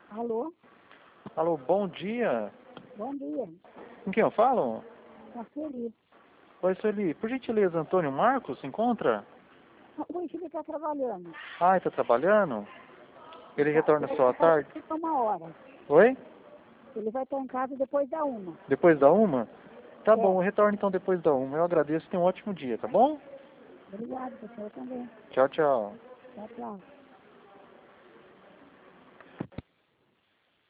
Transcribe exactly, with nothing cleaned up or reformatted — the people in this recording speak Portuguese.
Alô? Alô, bom dia. Bom dia. Com quem eu falo? Tá feliz. Oi, Sueli. Por gentileza, Antônio Marcos se encontra? O Henrique está trabalhando. Ah, está trabalhando? Ele Tá, retorna ele só à vai tarde? ficar uma hora. Oi? Ele vai estar em casa depois da uma. Depois da uma? Tá bom, eu É. retorno então depois da uma. Eu agradeço, tenha um ótimo dia, tá bom? Obrigado, você também. Tchau, tchau. Tchau, tchau.